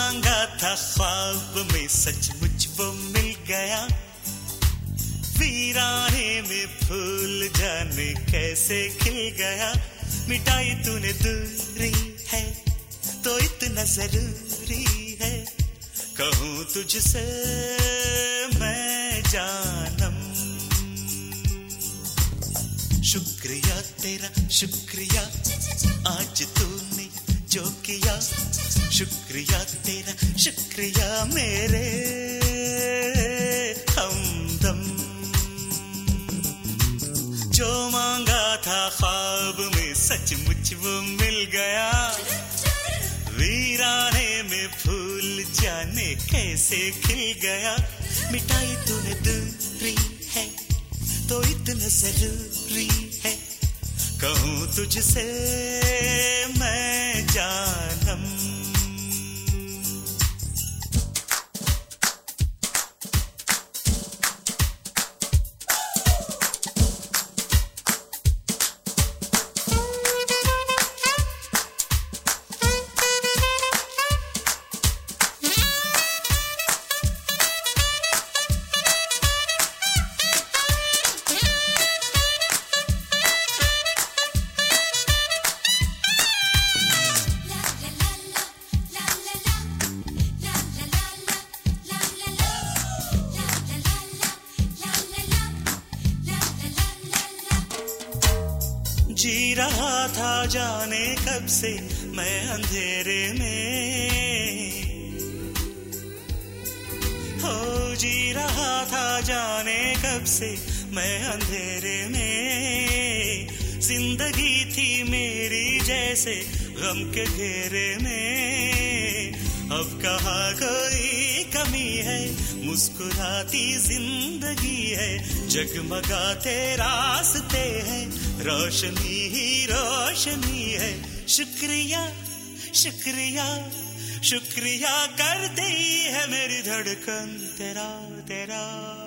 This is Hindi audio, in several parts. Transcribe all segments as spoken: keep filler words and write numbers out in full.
मांगा था ख्वाब में सचमुच वो मिल गया, वीराने में फूल जाने कैसे खिल गया। मिटाई तूने दूरी है तो इतना जरूरी है, कहूँ तुझसे मैं जानम। शुक्रिया तेरा शुक्रिया आज तूने जो किया, शुक्रिया तेरा शुक्रिया मेरे हमदम। जो मांगा था ख्वाब में सचमुच वो मिल गया, वीराने में फूल जाने कैसे खिल गया। मिटाई तूने दूरी है तो इतना जरूरी है, कहूँ तुझसे मैं जानम। जी रहा था जाने कब से मैं अंधेरे में, हो जी रहा था जाने कब से मैं अंधेरे में। जिंदगी थी मेरी जैसे गम के घेरे में, अब कहाँ कोई कमी है, मुस्कुराती जिंदगी है, जगमगाते रास्ते हैं, रोशनी ही रोशनी है। शुक्रिया शुक्रिया शुक्रिया करती है मेरी धड़कन तेरा तेरा,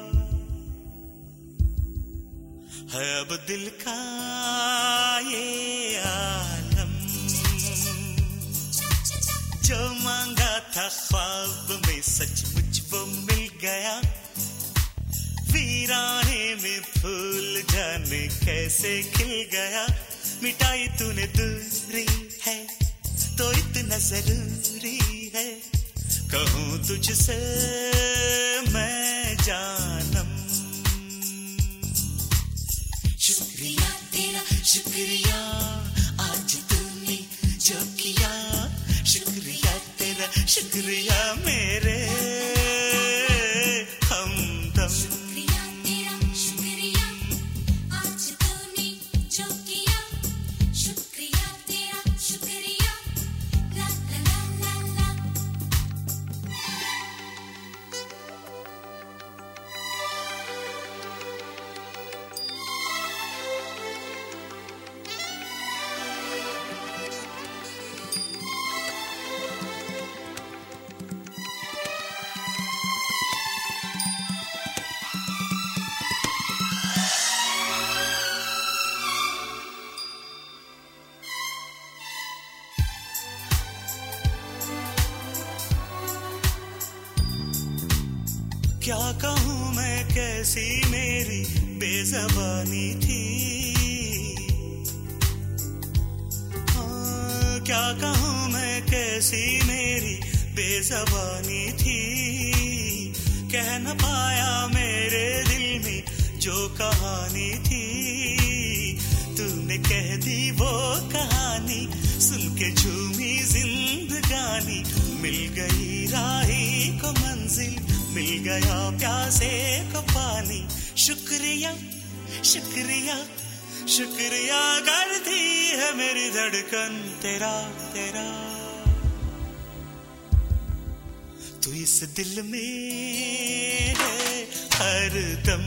है अब दिल का ये आलम। जो मांगा था ख्वाब में सचमुच वो मिल गया, वीराने में फूल जाने कैसे खिल गया। मिटाई तूने दूरी है तो इतना जरूरी है, कहूँ तुझसे मैं जानम। शुक्रिया तेरा शुक्रिया आज तूने जो किया, शुक्रिया तेरा शुक्रिया मेरे हमदम। क्या कहूँ मैं कैसी मेरी बेज़बानी थी, हाँ, क्या कहूँ मैं कैसी मेरी बेज़बानी थी। कह न पाया मेरे दिल में जो कहानी थी, तूने कह दी वो कहानी, सुन के झूमी जिंदगानी। मिल गई राही को मंजिल, मिल गया प्यासे को पानी। शुक्रिया शुक्रिया शुक्रिया करती है मेरी धड़कन तेरा तेरा, तू इस दिल में है हरदम।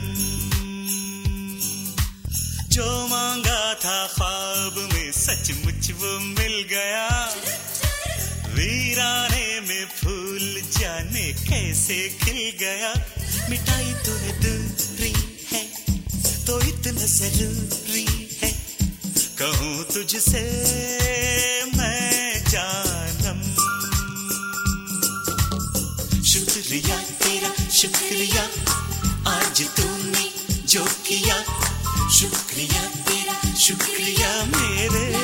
जो मांगा था ख्वाब में सचमुच वो मिल गया, वीराने में फूल जाने कैसे खिल गया। मिटाई तूने दूरी है तो इतना जरूरी है, कहूँ तुझसे मैं जानम। शुक्रिया आज तूने जो किया, शुक्रिया तेरा शुक्रिया मेरे